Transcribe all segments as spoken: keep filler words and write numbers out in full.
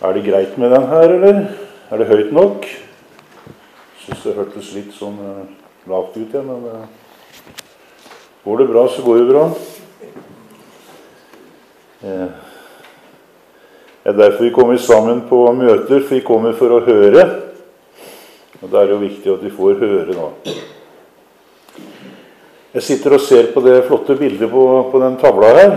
Er det greit med den her, eller? Er det høyt nok? Jeg synes det hørtes litt sånn uh, lavt ut, ja, men uh, går det bra, så går det bra. Uh, det er derfor vi kommer sammen på møter, for vi kommer for å høre. Og det er jo viktig at vi får høre nå. Jeg sitter og ser på det flotte bildet på, på den tavla her.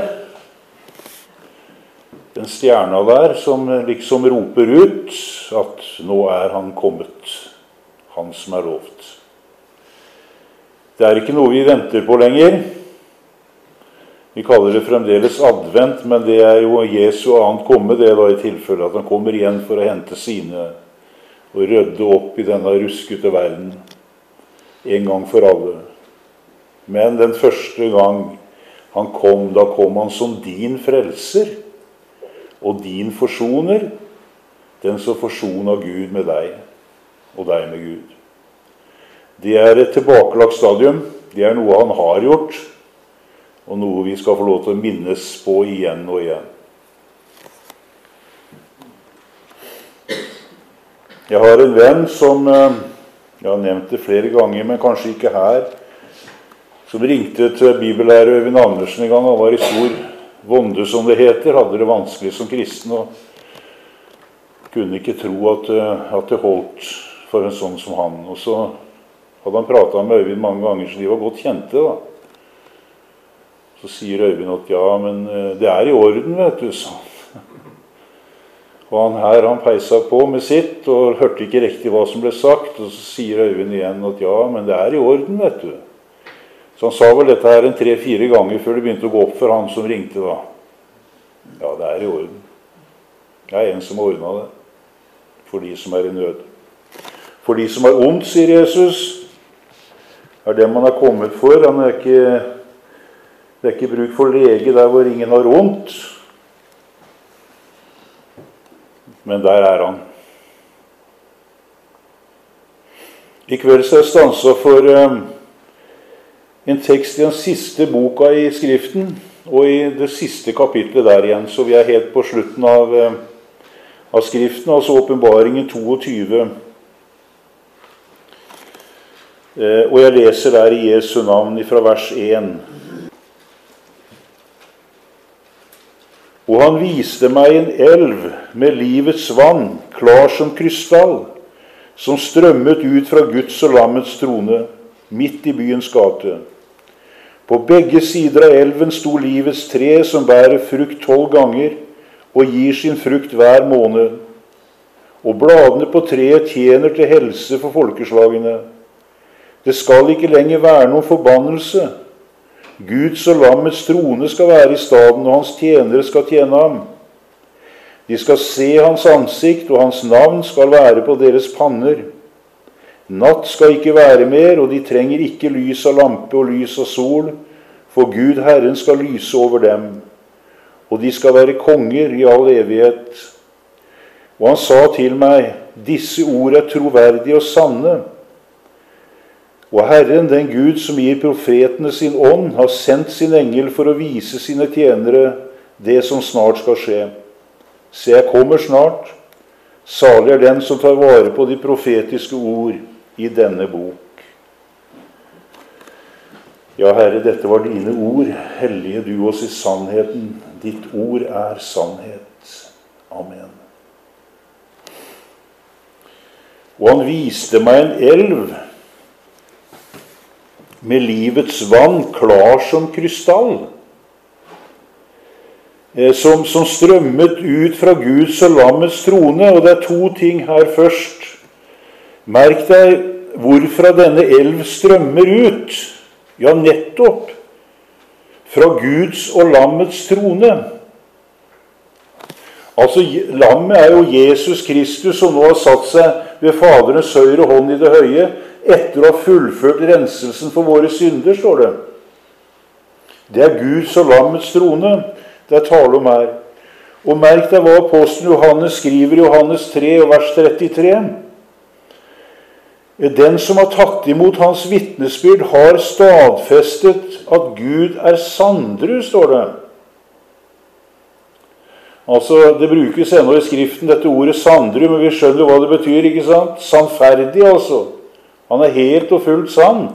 Den stjerna der som liksom roper ut at nå er han kommet, han som er lovt. Det er ikke noe vi venter på lenger. Vi kaller det fremdeles advent, men det er jo Jesu annet komme, det er da i tilfelle at han kommer igjen for å hente sine og rydde opp i denne ruskete verden en gang for alle. Men den første gang han kom, da kom han som din frelser, og din forsoner, den som forsoner Gud med deg, og deg med Gud. Det er et tilbakelagt stadium, det er noe han har gjort, og noe vi skal få lov til å minnes på igjen og igjen. Jeg har en venn som, jeg har nevnt det flere ganger, men kanskje ikke her, som ringte til bibellærer Øyvind Andersen en gang. Han var i stor vonde, som det heter, hadde det vanskelig som kristen, og kunne ikke tro at, at det holdt for en sånn som han. Og så hadde han pratet med Øyvind mange ganger, så de var godt kjente da. Så sier Øyvind at ja, men det er i orden, vet du, sa han. Og han her, han peisa på med sitt, og hørte ikke riktig hva som ble sagt, og så sier Øyvind igjen at ja, men det er i orden, vet du. Så han sa vel dette her en tre-fire ganger før det begynte å gå opp for han som ringte da. Ja, det er i orden. Det er en som har ordnet det. For de som er i nød. For de som er ondt, sier Jesus, er det man har kommet for. Han er ikke, det er ikke bruk for lege der hvor ingen har ondt. Men der er han. I kveld så er jeg stanset for um, en tekst i den siste boka i Skriften, og i det siste kapitlet der igjen, så vi er helt på slutten av, av Skriften, altså Åpenbaringen toogtyve. Eh, og jeg leser der i Jesu navn fra vers én. Og han viste meg en elv med livets vann, klar som krystall, som strømmet ut fra Guds og Lammets trone, midt i byens gate. På begge sider av elven sto livets tre som bærer frukt tolv ganger og gir sin frukt hver måned. Og bladene på treet tjener til helse for folkeslagene. Det skal ikke lenger være noen forbannelse. Guds og Lammets trone skal være i staden, og hans tjenere skal tjene ham. De skal se hans ansikt, og hans navn skal være på deres panner. Natt skal ikke være mer, og de trenger ikke lys av lampe og lys av sol, for Gud Herren skal lyse over dem, og de skal være konger i all evighet. Og han sa til meg, disse ord er troverdige og sanne. Og Herren, den Gud som gir profetene sin ånd, har sendt sin engel for å vise sine tjenere det som snart skal skje. Se, jeg kommer snart. Salig er den som tar vare på de profetiske ord i denne bok. Ja, Herre, dette var dine ord. Hellige du oss i sannheten. Ditt ord er sannhet. Amen. Og han viste meg en elv med livets vann, klar som krystall, som, som strømmet ut fra Guds og Lammets trone. Og det er to ting her først. Merk deg hvorfra denne elv strømmer ut. Ja, nettopp fra Guds og Lammets trone. Altså, lammet er jo Jesus Kristus, som nå har satt seg ved Faderens høyre hånd i det høye, etter å ha fullført renselsen for våre synder, står det. Det er Guds og Lammets trone det er tale om her. Og merk deg hva apostelen Johannes skriver i Johannes tre, vers trettitre. Den som har tatt imot hans vitnesbyrd har stadfestet at Gud er sandru, står det. Altså, det brukes ennå i skriften dette ordet sandru, men vi skjønner hva det betyr, ikke sant? Sannferdig, altså. Han er helt og fullt sann.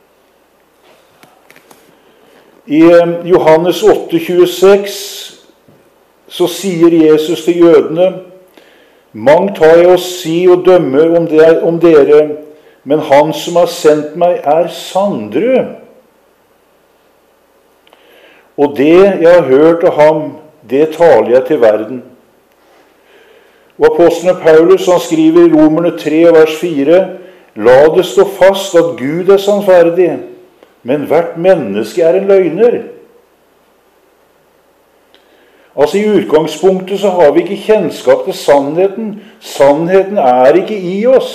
I Johannes åtte tjueseks så sier Jesus til jødene: «Mangt har jeg å si og dømme om, det, om dere, men han som har sendt meg er sandru. Og det jeg har hørt av ham, det taler jeg til verden.» Og apostelen Paulus, han skriver i Romerne tre, vers fire: «La det stå fast at Gud er sannferdig, men hvert menneske er en løgner.» Altså i utgangspunktet så har vi ikke kjennskap til sannheten. Sannheten er ikke i oss.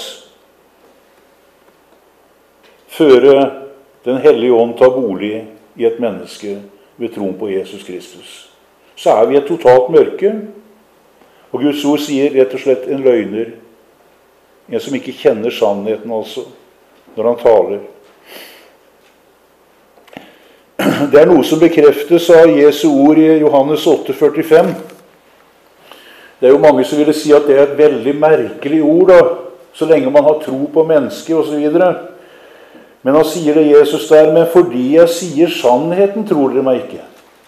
Før Den hellige ånd tar bolig i et menneske ved troen på Jesus Kristus. Så er vi et totalt mørke. Og Guds ord sier rett og slett en løgner. En som ikke kjenner sannheten altså, når han taler. Det er noe som bekreftes av Jesu ord i Johannes åtte førtifem. Det er jo mange som ville si at det er et veldig merkelig ord, da, så lenge man har tro på mennesker og så videre. Men han sier det Jesus der: «Men fordi jeg sier sannheten, tror dere meg ikke.»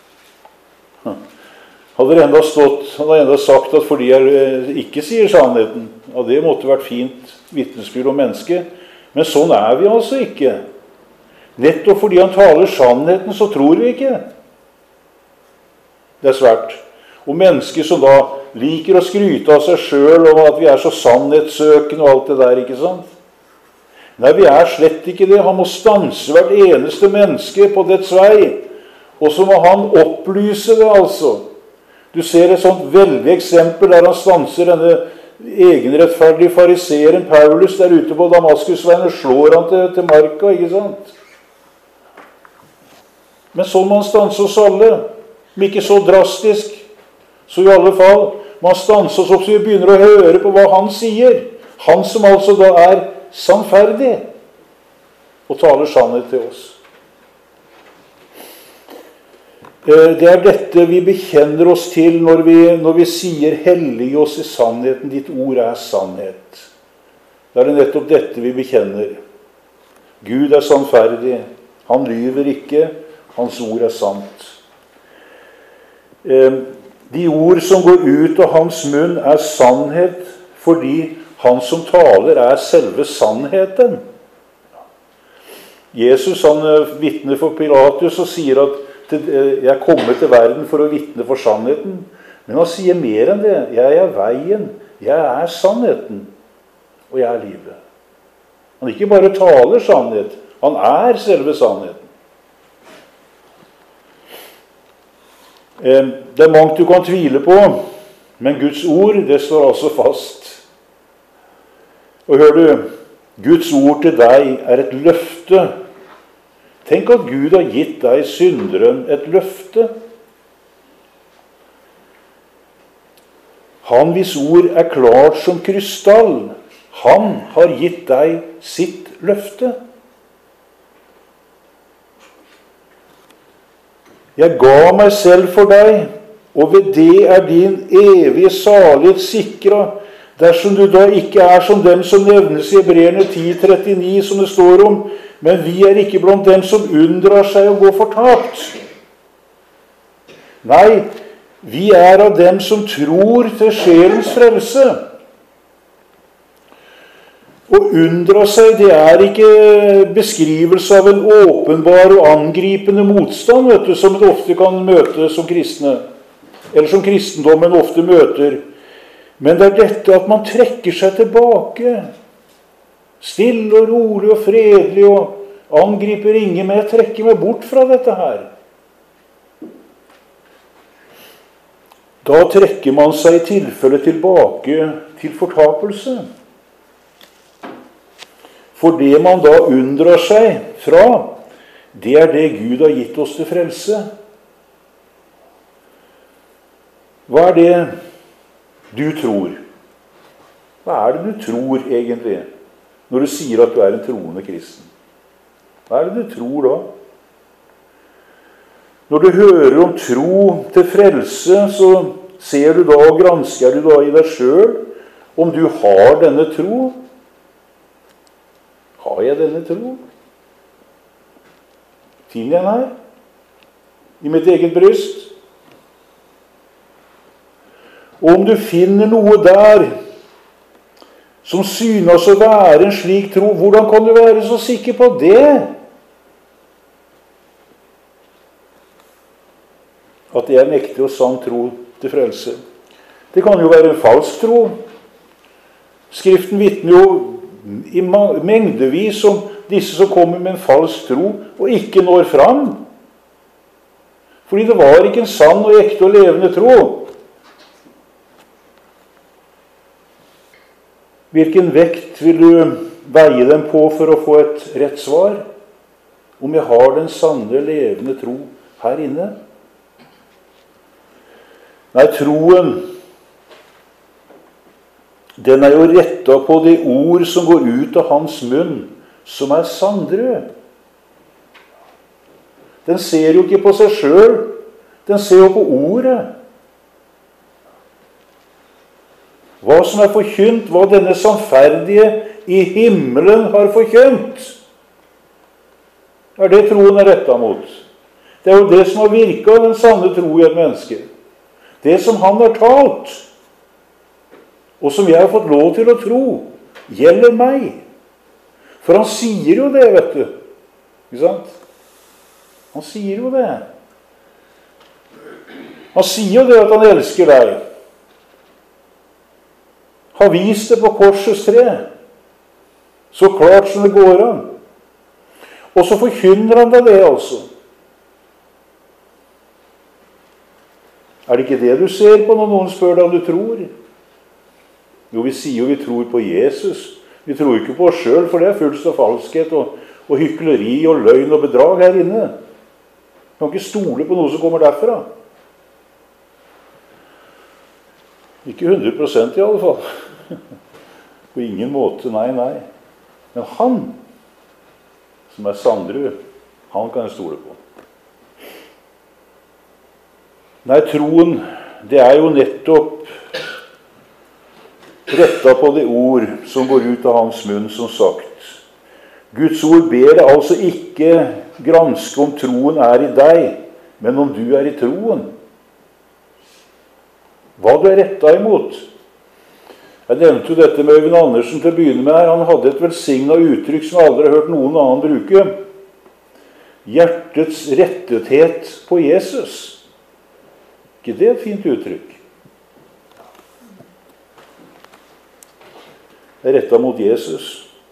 Hadde det enda stått, han hadde enda sagt at fordi jeg ikke sier sannheten, og det måtte vært fint vitnesbyrd om mennesket. Men sånn er vi altså ikke. Nettopp fordi han taler sannheten, så tror vi ikke. Det er svært. Og mennesker som da liker å skryte av seg selv om at vi er så sannhetssøkende og alt det der, ikke sant? Nei, vi er slett ikke det. Han må stanse hvert eneste menneske på dets vei. Og så må han opplyse det, altså. Du ser et sånt veldig eksempel der han stanser denne egenrettferdige fariseeren Paulus der ute på Damaskusveien og slår han til, til marka, ikke sant? Men sånn må han stanse oss alle. Men ikke så drastisk. Så i alle fall må han stanse oss opp så vi begynner å høre på hva han sier. Han som altså da er sannferdig og taler sannhet til oss. Det er dette vi bekjenner oss til når vi, når vi sier «hellige oss i sannheten, ditt ord er sannhet». Det er det nettopp dette vi bekjenner. Gud er sannferdig. Han lyver ikke. Hans ord er sant. De ord som går ut av hans munn er sannhet, fordi han som taler er selve sannheten. Jesus han vitner for Pilatus og sier at jeg er kommet til verden for å vitne for sannheten. Men han sier mer enn det. Jeg er veien, jeg er sannheten, og jeg er livet. Han ikke bare taler sannhet, han er selve sannheten. Det er mangt du kan tvile på, men Guds ord, det står altså fast. Og hør du, Guds ord til deg er et løfte. Tenk at Gud har gitt deg, synderen, et løfte. Han hvis ord er klart som krystall, han har gitt deg sitt løfte. Jeg ga meg selv for deg, og ved det er din evige salighet sikret, dersom du da ikke er som dem som nevnes i Hebreerne ti trettini, som det står om, men vi er ikke blant dem som unndrar seg å gå fortapt. Nei, vi er av dem som tror til sjelens frelse. Å unndra seg, det er ikke beskrivelse av en åpenbar og angripende motstand, vet du, som det ofte kan møte som kristne, eller som kristendommen ofte møter. Men det er dette at man trekker seg tilbake, stille og rolig og fredelig, og angriper ingen, men jeg trekker meg bort fra dette her. Da trekker man seg i tilfelle tilbake til fortapelse. For det man da unndrar seg fra, det er det Gud har gitt oss til frelse. Hva er det du tror? Hva er det du tror egentlig, når du sier at du er en troende kristen? Hva er det du tror da? Når du hører om tro til frelse, så Ser du da og gransker du da i deg selv om du har denne tro? Har jeg denne tro? Finner jeg den her? I mitt eget bryst? Og om du finner noe der som synes å være en slik tro, hvordan kan du være så sikker på det? At det er en ekte og sann tro til frelse. Det kan jo være en falsk tro. Skriften vitner jo i mengdevis om disse som kommer med en falsk tro og ikke når fram. Fordi det var ikke en sann og ekte og levende tro. Hvilken vekt vil du veie dem på for å få et rett svar? Om jeg har den sanne, levende tro her inne? Nei, troen, den er jo rettet på de ord som går ut av hans munn, som er sandrød. Den ser jo ikke på seg selv, den ser jo på ordet. Hva som er forkynt, hva denne sannferdige i himmelen har forkynt, er det troen er rettet mot. Det er jo det som har virket den sanne tro i et menneske. Det som han har talt, og som jeg har fått lov til å tro, gjelder meg. For han sier jo det, vet du. Ikke sant? Han sier jo det. Han sier jo det at han elsker deg. Har vist det på korsets tre. Så klart som det går an. Og så forkynner han deg det, altså. Er det ikke det du ser på når noen spør deg om du tror? Jo, vi sier jo vi tror på Jesus. Vi tror ikke på oss selv, for det er fullst av falskhet og, og hykleri og løgn og bedrag her inne. Vi kan ikke stole på noe som kommer derfra. Ikke hundre prosent i alle fall. På ingen måte, nei, nei. Men han, som er sandrød, han kan jeg stole på. Nei, troen, det er jo nettopp rettet på det ord som går ut av hans munn, som sagt. Guds ord ber deg altså ikke granske om troen er i deg, men om du er i troen. Hva du er rettet imot. Jeg nevnte jo dette med Øyvind Andersen til å begynne med her. Han hadde et velsignet uttrykk som jeg aldri har hørt noen annen bruke. Hjertets rettethet på Jesus. Ikke det er et fint uttrykk? Det er rettet mot Jesus.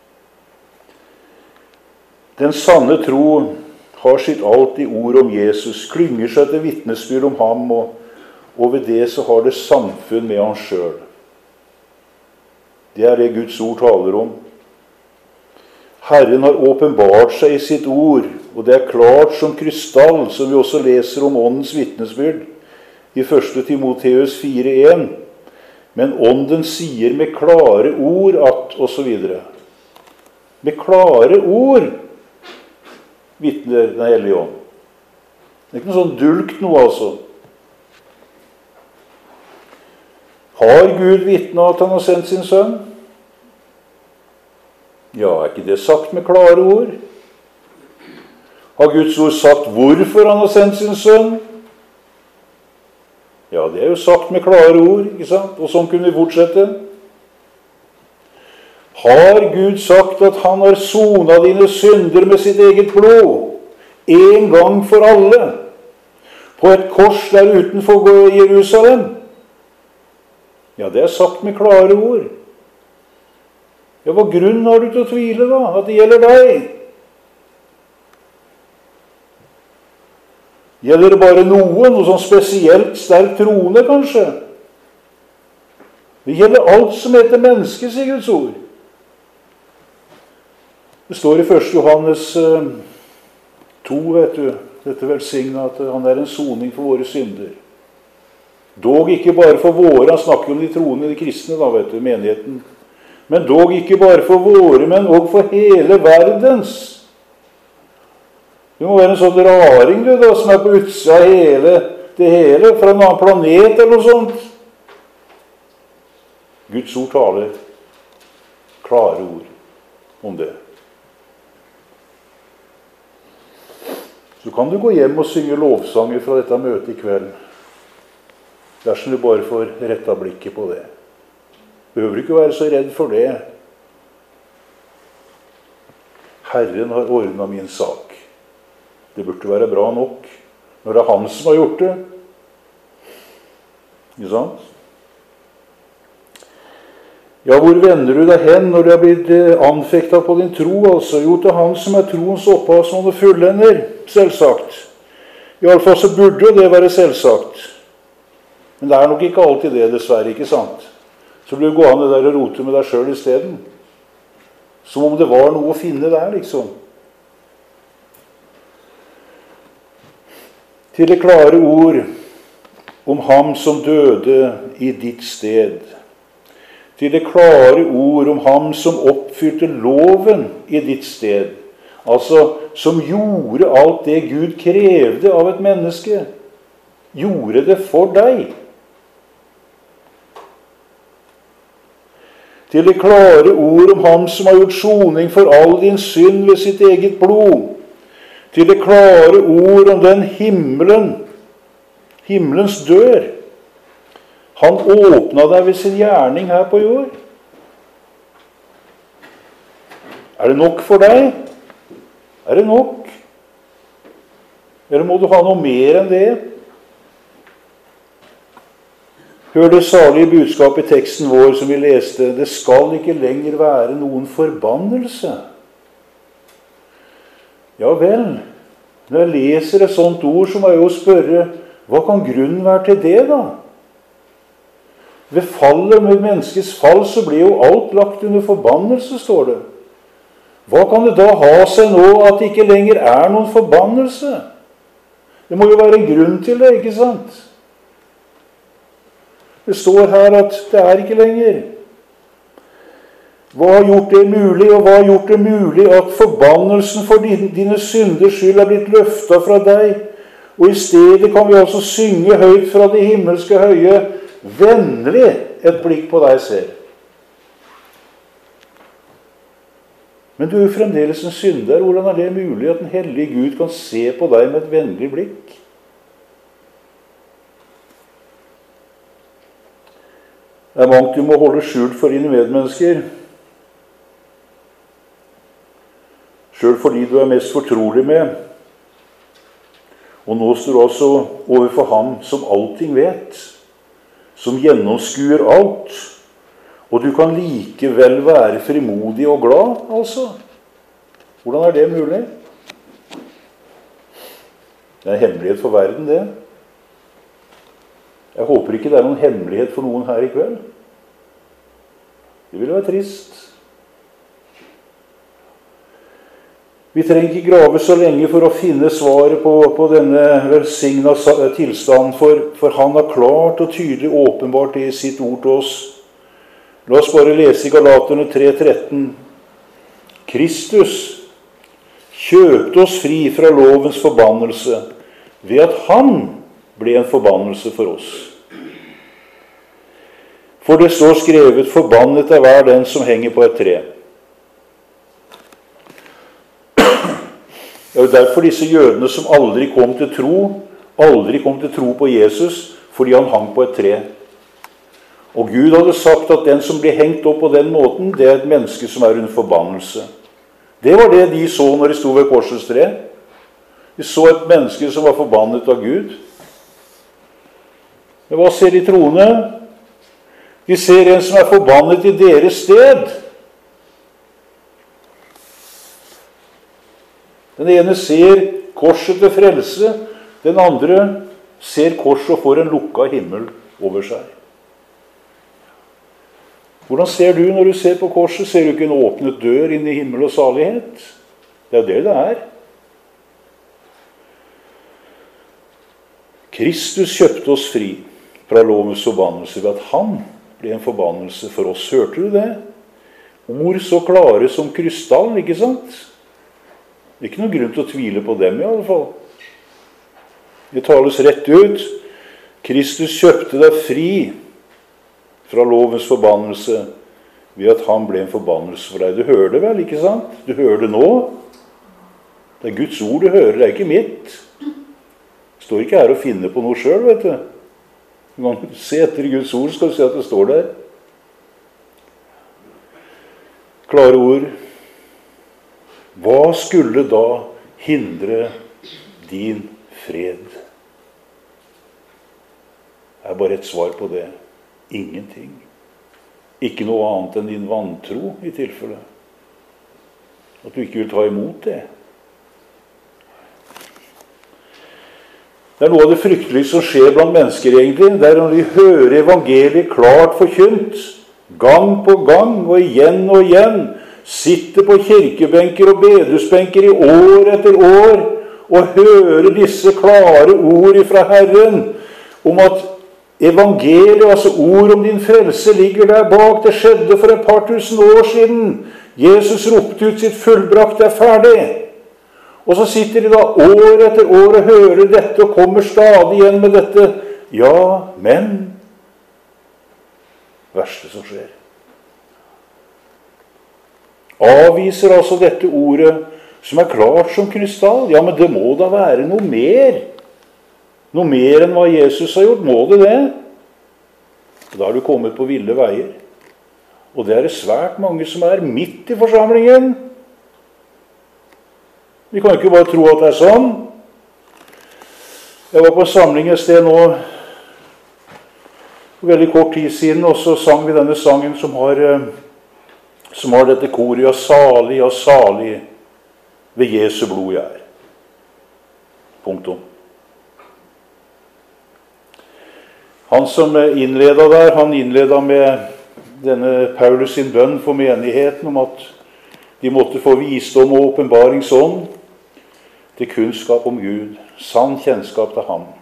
Den sanne tro har sitt alt i ord om Jesus, klynger seg til vitnesbyrd om ham, og, og ved det så har det samfunn med han selv. Det er det Guds ord taler om. Herren har åpenbart seg i sitt ord, og det er klart som krystall, som vi også leser om åndens vitnesbyrd i første Timoteus fire en. Men ånden sier med klare ord at, og så videre. Med klare ord vitner den hellige ånd. Det er ikke noe sånn dulkt noe, altså. Har Gud vitnet at han har sendt sin sønn? Ja, er ikke det sagt med klare ord? Har Guds ord sagt hvorfor han har sendt sin sønn? Ja, det er jo sagt med klare ord, ikke sant? Og sånn kunne vi fortsette. Har Gud sagt at han har sonet dine synder med sitt eget blod, en gang for alle, på et kors der utenfor Jerusalem? Ja, det er sagt med klare ord. Ja, hva grunn har du til å tvile da, at det gjelder deg? Gjelder det bare noe, noe sånn spesielt sterk troende, kanskje? Det gjelder alt som heter menneske, sier Guds ord. Det står i første Johannes to, vet du, dette velsignet, at han er en soning for våre synder. Dog ikke bare for våre, han snakker om de troende, de kristne, da, vet du, menigheten. Men dog ikke bare for våre, men også for hele verdens. Du må være en sånn raring, du, da, som er på utsida av hele det hele fra en annen planet eller noe sånt. Guds ord taler klare ord om det. Så kan du gå hjem og synge lovsanger fra dette møtet i kveld, dersom du bare får rettet blikket på det. Behøver ikke være så redd for det. Herren har ordnet min sak. Det burde være bra nok når det er han som har gjort det. Ikke sant? Ja, hvor vender du deg hen når du har blitt anfektet på din tro? Altså, jo, til han som er troens opphav som han fullender, selvsagt. I alle fall så burde jo det være selvsagt. Men det er nok ikke alltid det, dessverre, ikke sant? Så blir du gående der og rote med deg selv i stedet. Som om det var noe å finne der, liksom. Til det klare ord om ham som døde i ditt sted. Til det klare ord om ham som oppfylte loven i ditt sted. Altså, som gjorde alt det Gud krevde av et menneske. Gjorde det for deg. Til det klare ord om ham som har gjort soning for all din synd ved sitt eget blod. Til det klare ord om den himmelen, himmelens dør. Han åpnet deg ved sin gjerning her på jord. Er det nok for deg? Er det nok? Eller må du ha noe mer enn det? Hør det salige budskapet i teksten vår som vi leste. Det skal ikke lenger være noen forbannelse. Ja vel, når jeg leser et sånt ord, så må jeg jo spørre, hva kan grunnen være til det da? Ved fallet, med menneskets fall, så blir jo alt lagt under forbannelse, står det. Hva kan det da ha seg nå at det ikke lenger er noen forbannelse? Det må jo være en grunn til det, ikke sant? Det står her at det er ikke lenger. Hva har gjort det mulig, og hva har gjort det mulig at forbannelsen for dine, dine synders skyld er blitt løftet fra deg? Og i stedet kan vi altså synge høyt fra det himmelske høye, vennlig et blikk på deg selv. Men du er jo fremdeles en synder. Hvordan er det mulig at en hellig Gud kan se på deg med et vennlig blikk? Det er mangt du må holde skjult for dine medmennesker. Selv fordi du er mest fortrolig med. Og nå står du altså overfor ham som allting vet. Som gjennomskuer alt. Og du kan likevel være frimodig og glad, altså. Hvordan er det mulig? Det er en hemmelighet for verden, det. Jeg håper ikke det er noen hemmelighet for noen her i kveld. Det ville være trist. Vi trenger ikke grave så lenge for å finne svaret på, på denne velsignede tilstand, for, for han har klart og tydelig åpenbart det i sitt ord til oss. La oss bare lese i Galaterne tre tretten. Kristus kjøpte oss fri fra lovens forbannelse ved at han ble en forbannelse for oss. For det står skrevet, forbannet er hver den som henger på et tre. Det er jo derfor disse jødene som aldri kom til tro, aldri kom til tro på Jesus, fordi han hang på et tre. Og Gud hadde sagt at den som blir hengt opp på den måten, det er et menneske som er under forbannelse. Det var det de så når de sto ved korsets tre. De så et menneske som var forbannet av Gud. Men hva ser de troende? De ser en som er forbannet i deres sted. Den ene ser korset til frelse, den andre ser korset og får en lukket himmel over seg. Hvordan ser du når du ser på korset? Ser du ikke en åpnet dør inn i himmel og salighet? Det er det det er. Kristus kjøpte oss fri fra lovens forbannelse ved at han ble en forbannelse for oss. Hørte du det? Ord så klare som krystall, ikke sant? Det er ikke noen grunn til å tvile på dem i alle fall. Det tales rett ut. Kristus kjøpte deg fri fra lovens forbannelse ved at han ble en forbannelse for deg. Du hører det vel, ikke sant? Du hører det nå. Det er Guds ord du hører, det er ikke mitt. Det står ikke her å finne på noe selv, vet du. Du kan se etter Guds ord, skal du se at det står der. Klare ord. Hva skulle da hindre din fred? Det er bare et svar på det. Ingenting. Ikke noe annet enn din vantro i tilfelle. At du ikke vil ta imot det. Det er noe av det fryktelige som skjer blant mennesker egentlig. Det er når de hører evangeliet klart forkynt, gang på gang og igjen og igjen, sitter på kirkebenker og bedehusbenker i år etter år og hører disse klare ord fra Herren om at evangeliet, altså ord om din frelse, ligger der bak. Det skjedde for et par tusen år siden. Jesus ropte ut sitt fullbrakt, det er ferdig. Og så sitter de da år etter år og hører dette og kommer stadig igjen med dette. Ja, men verste som skjer. Avviser altså dette ordet som er klart som krystall. Ja, men det må da være noe mer. Noe mer enn hva Jesus har gjort, må det det? Da har du kommet på ville veier. Og det er det svært mange som er midt i forsamlingen. Vi kan ikke bare tro at det er sånn. Jeg var på en samling et sted nå, for veldig kort tid siden, og så sang vi denne sangen som har, som har dette koret, ja, salig, ja, salig, ved Jesu blod jeg er. Punktum. Han som innleda der, han innleda med denne Paulus sin bønn for menigheten om at de måtte få visdom og åpenbaringsånd til kunnskap om Gud, sann kjennskap til ham.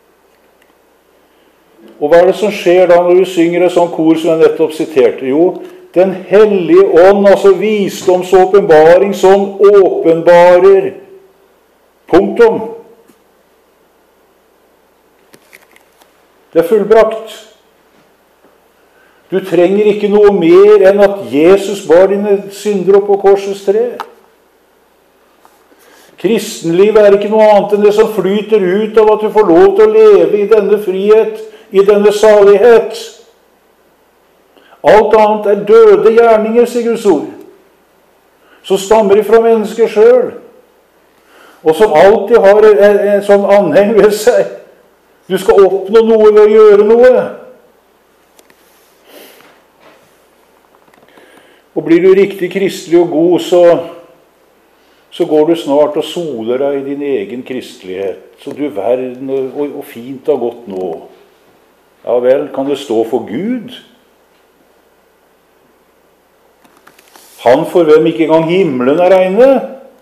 Og hva er det som skjer da når du synger et sånt kor som jeg nettopp siterte? Jo, den hellige ånd, altså visdoms- og åpenbaringsånd, åpenbarer. Punktum. Det er fullbrakt. Du trenger ikke noe mer enn at Jesus bar dine synder opp på korsets tre. Kristenlivet er ikke noe annet enn det som flyter ut av at du får lov til å leve i denne frihet, i denne salighet. Alt annet er døde gjerninger, sier Guds ord, som stammer ifra mennesker selv, og som alltid har en, en sånn anheng ved seg. Du skal oppnå noe ved å gjøre noe. Og blir du riktig kristelig og god, så, så går du snart og soler deg i din egen kristelighet. Så du verden, og, og fint og godt nå. Ja vel, kan det stå for Gud? Han for hvem ikke engang himmelen er reine?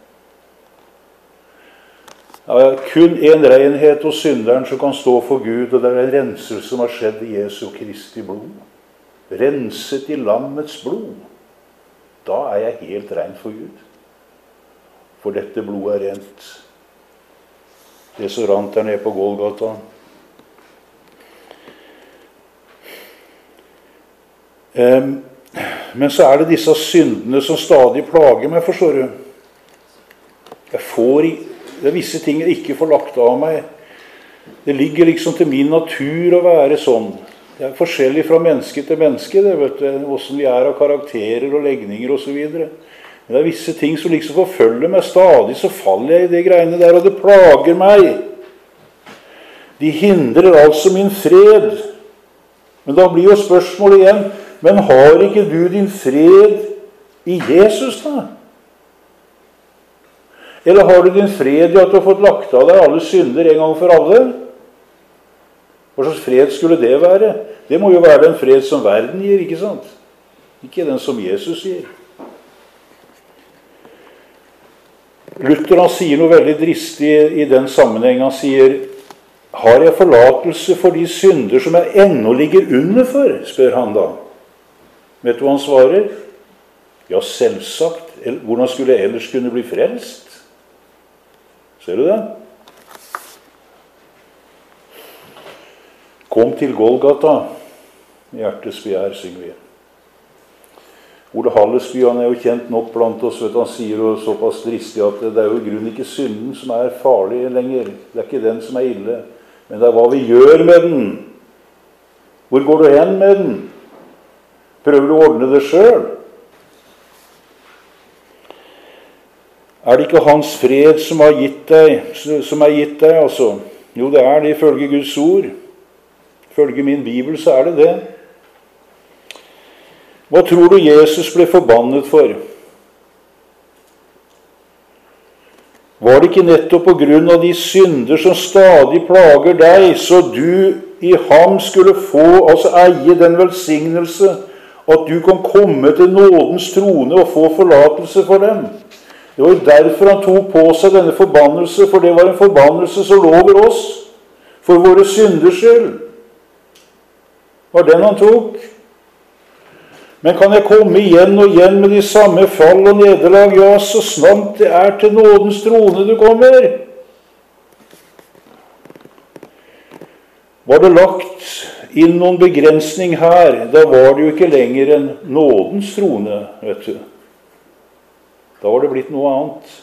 Ja, kun en renhet hos synderen som kan stå for Gud, og det er en renselse som har skjedd i Jesu Kristi blod. Renset i lammets blod. Da er jeg helt ren for Gud. For dette blodet er rent. Det som rant der nede på Golgata. Um, men så er det disse syndene som stadig plager meg, forstår du. Jeg får i Det er visse ting jeg ikke får lagt av meg. Det ligger liksom til min natur å være sånn. Det er forskjellig fra menneske til menneske, det vet du, hvordan vi er av karakterer og legninger og så videre. Men det er visse ting som liksom forfølger meg stadig, så faller jeg i det greiene der, og det plager meg. De hindrer altså min fred. Men da blir jo spørsmålet igjen, men har ikke du din fred i Jesus da? Eller har du din fred i at du har fått lagt av deg alle synder en gang for alle? Hva slags fred skulle det være? Det må jo være den fred som verden gir, ikke sant? Ikke den som Jesus gir. Luther han sier noe veldig dristig i den sammenheng. Han sier, har jeg forlatelse for de synder som jeg ennå ligger under for? Spør han da. Vet du hva han svarer? Ja, selvsagt. Hvordan skulle jeg ellers kunne bli frelst? Ser du det? Kom til Golgata, hjertets begjær, synger vi. Ole Hallesby, han er jo kjent nok blant oss, vet du, han sier jo såpass dristig at det er jo i grunnen ikke synden som er farlig lenger. Det er ikke den som er ille, men det er hva vi gjør med den. Hvor går du hen med den? Prøver du å ordne det selv? Er det ikke hans fred som har gitt deg, som er gitt deg, altså? Jo, det er det ifølge Guds ord. Ifølge min Bibel så er det det. Hva tror du Jesus ble forbannet for? Var det ikke nettopp på grunn av de synder som stadig plager deg, så du i ham skulle få, altså eie den velsignelse, at du kan komme til nådens trone og få forlatelse for dem? Det var jo derfor han tok på seg denne forbannelse, for det var en forbannelse som lå over oss, for våre synders skyld. Det var den han tok. Men kan jeg komme igjen og igjen med de samme fall og nederlag? Ja, så snart det er til nådens trone du kommer. Var det lagt inn noen begrensning her, da var det jo ikke lenger en nådens trone, vet du. Da var det blitt noe annet.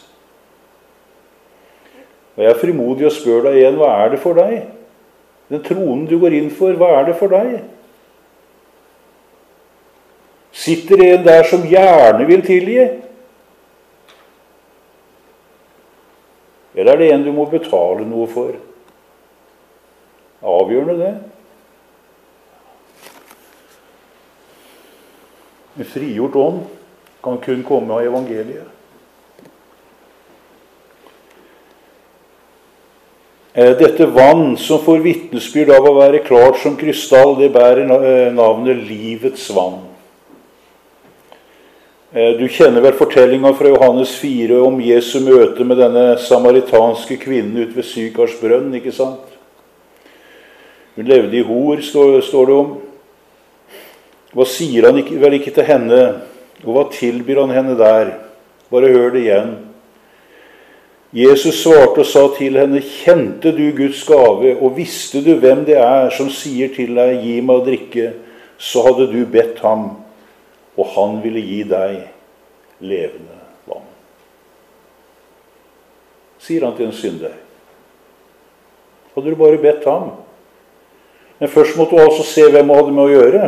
Og jeg er frimodig og spør deg igjen, hva er det for deg? Den tronen du går inn for, hva er det for deg? Sitter det en der som gjerne vil tilgi? Eller er det en du må betale noe for? Avgjørende det. En frigjort ånd kan kun komme av evangeliet. Dette vann som får vitnesbyrd av å være klart som krystall, det bærer navnet livets vann. Du kjenner vel fortellingen fra Johannes fire om Jesu møte med denne samaritanske kvinnen ut ved Sykars brønn, ikke sant? Hun levde i hor, står, står det om. Hva sier han ikke, vel ikke til henne, og hva tilbyr han henne der? Bare hør det igjen. Jesus svarte og sa til henne, kjente du Guds gave, og visste du hvem det er som sier til deg, gi meg å drikke, så hadde du bedt ham, og han ville gi deg levende vann. Sier han til en synder. Hadde du bare bedt ham. Men først måtte du altså se hvem han hadde med å gjøre.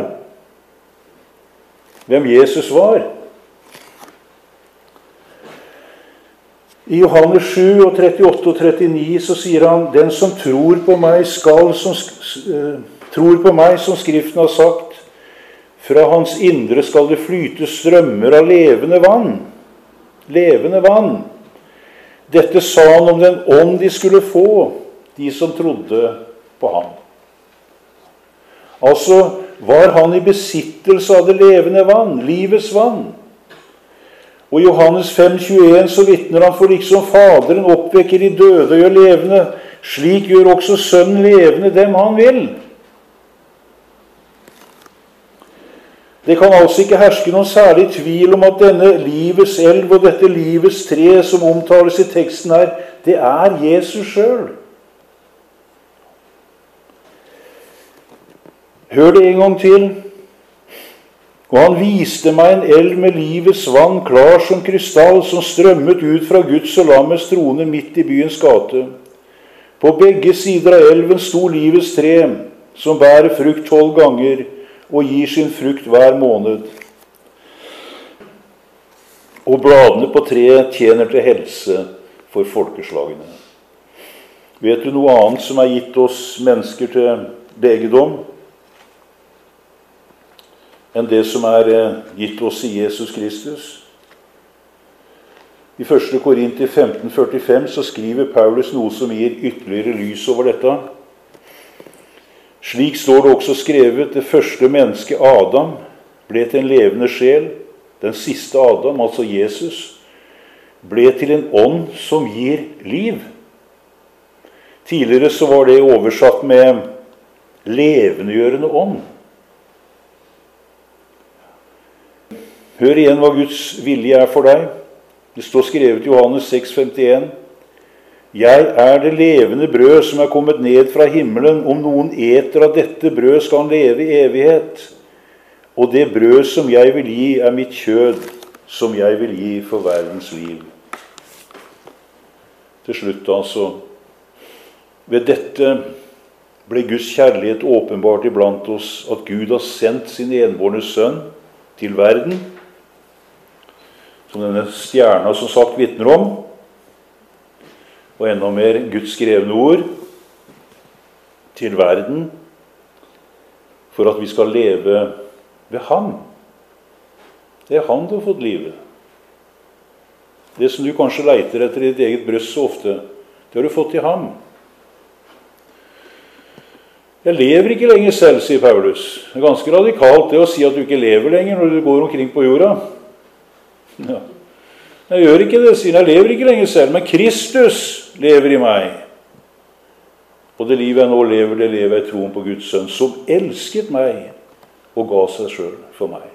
Hvem Jesus var. I Johannes sju, trettiåtte og trettini så sier han, den som tror på meg skal, som, tror på meg som Skriften har sagt, fra hans indre skal det flyte strømmer av levende vann. Levende vann. Dette sa han om den ånd de skulle få, de som trodde på ham. Altså var han i besittelse av det levende vann, livets vann. Og i Johannes fem tjueen så vitner han, for liksom Faderen oppvekker de døde og gjør levende, slik gjør også Sønnen levende dem han vil. Det kan altså ikke herske noen særlig tvil om at denne livets elv og dette livets tre som omtales i teksten her, det er Jesus selv. Hør det en gang til. Og han viste meg en elv med livets vann, klar som krystall, som strømmet ut fra Guds og lammets trone midt i byens gate. På begge sider av elven sto livets tre, som bærer frukt tolv ganger, og gir sin frukt hver måned. Og bladene på treet tjener til helse for folkeslagene. Vet du noe annet som er gitt oss mennesker til legedom, enn det som er gitt oss i Jesus Kristus? I første Korinter femten førtifem så skriver Paulus noe som gir ytterligere lys over dette. Slik står det også skrevet, det første mennesket Adam ble til en levende sjel. Den siste Adam, altså Jesus, ble til en ånd som gir liv. Tidligere så var det oversatt med levendegjørende ånd. Hør igjen hva Guds vilje er for deg. Det står skrevet i Johannes seks femtien. Jeg er det levende brød som er kommet ned fra himmelen. Om noen eter av dette brød, skal han leve i evighet. Og det brød som jeg vil gi, er mitt kjød, som jeg vil gi for verdens liv. Til slutt altså, ved dette ble Guds kjærlighet åpenbart iblant oss, at Gud har sendt sin enbårne sønn til verden, som denne stjerna som sagt vitner om, og enda mer Guds skrevne ord, til verden, for at vi skal leve ved ham. Det er han du har fått livet. Det som du kanskje leiter etter i ditt eget bryst så ofte, det har du fått i ham. Jeg lever ikke lenger selv, sier Paulus. Det er ganske radikalt det å si at du ikke lever lenger når du går omkring på jorda. Ja. Jeg gjør ikke det, sier han. Jeg lever ikke lenger selv, men Kristus lever i meg. Og det livet jeg nå lever, det lever jeg i troen på Guds sønn, som elsket meg og ga seg selv for meg.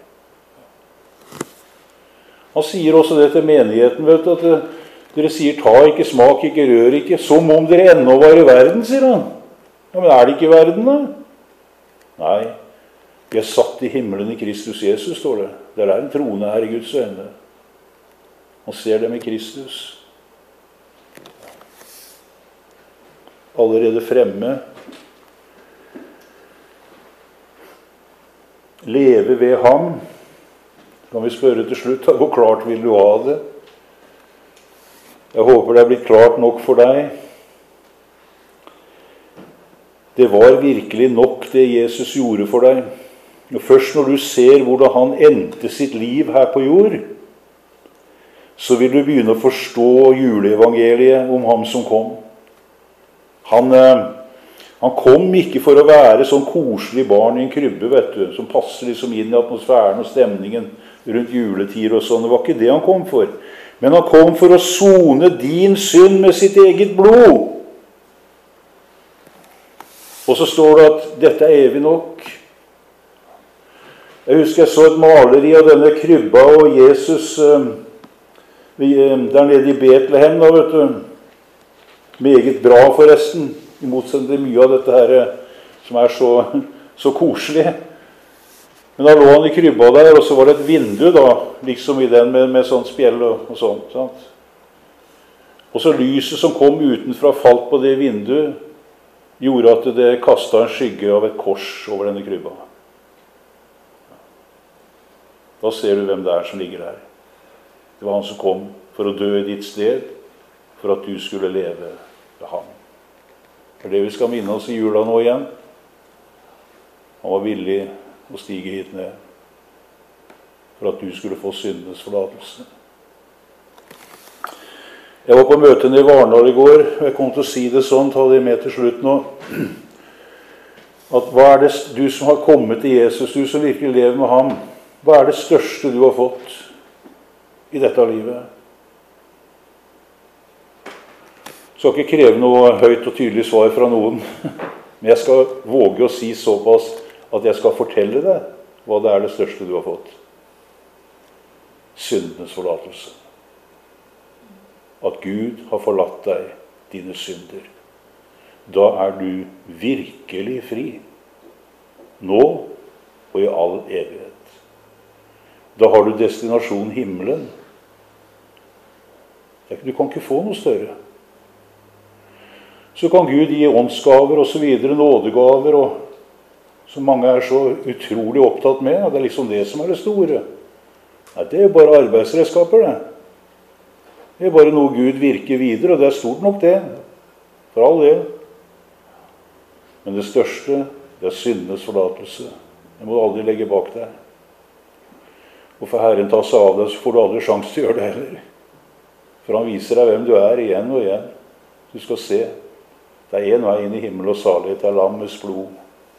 Han sier også det til menigheten, vet du, at dere sier ta ikke, smak ikke, rør ikke, som om dere ennå var i verden, sier han. Ja, men er det ikke i verden da? Nei, vi er satt i himmelen i Kristus Jesus, står det. Det er en trone her i Guds øyne. Han ser dem i Kristus. Allerede fremme. Leve ved ham. Kan vi spørre til slutt, hvor klart vil du ha det? Jeg håper det er blitt klart nok for deg. Det var virkelig nok det Jesus gjorde for deg. Og først når du ser hvordan han endte sitt liv her på jord, så vil du begynne å forstå juleevangeliet om ham som kom. Han, han kom ikke for å være sånn koselig barn i en krybbe, vet du, som passer liksom inn i atmosfæren og stemningen rundt juletider og sånn. Det var ikke det han kom for. Men han kom for å sone din synd med sitt eget blod. Og så står det at dette er evig nok. Jeg husker jeg så et maleri av denne krybba og Jesus eh, der nede i Betlehem, da, vet du. Meget bra forresten, i motsetning til mye av dette her som er så, så koselig. Men da lå han i krybba der, og så var det et vindu da, liksom i den med, med sånn spjell og, og sånt. Sant? Og så lyset som kom utenfra falt på det vinduet, gjorde at det kastet en skygge av et kors over denne krybba. Da ser du hvem det er som ligger der. Det var han som kom for å dø i ditt sted, for at du skulle leve ved ham. Det er det vi skal minne oss i jula nå igjen. Han var villig å stige hit ned, for at du skulle få syndenes forlatelse. Jeg var på møtet i Varndal i går, og jeg kom til å si det sånn, ta det med til slutt nå, at hva er det, du som har kommet til Jesus, du som virkelig lever med ham, hva er det største du har fått i dette livet? Jeg skal ikke kreve noe høyt og tydelig svar fra noen, men jeg skal våge å si såpass at jeg skal fortelle deg hva det er det største du har fått. Syndenes forlatelse. At Gud har forlatt deg dine synder. Da er du virkelig fri. Nå og i all evighet. Da har du destinasjon himmelen. Du kan ikke få noe større. Så kan Gud gi åndsgaver og så videre, nådegaver, og som mange er så utrolig opptatt med. Det er liksom det som er det store. Nei, det er jo bare arbeidsredskaper, det. Det er bare noe Gud virker videre, og det er stort nok det. For all del. Men det største, det er syndenes forlatelse. Det må du aldri legge bak deg. Og for Herren ta seg av deg, så får du aldri sjanse til å gjøre det heller. For han viser deg hvem du er igjen og igjen. Du skal se. Det er en vei inn i himmel og salighet, det er lammets blod.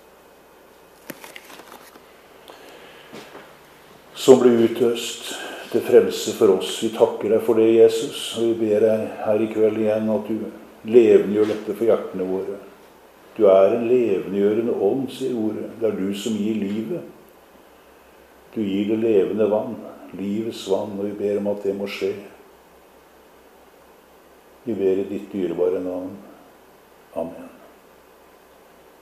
Som ble utøst til frelse for oss. Vi takker deg for det, Jesus, og vi ber deg her i kveld igjen at du levendegjør dette for hjertene våre. Du er en levendegjørende ånd, sier ordet. Det er du som gir livet. Du gir det levende vann, livets vann, og vi ber om at det må skje. Vi ber i ditt dyrebare navn. Amen.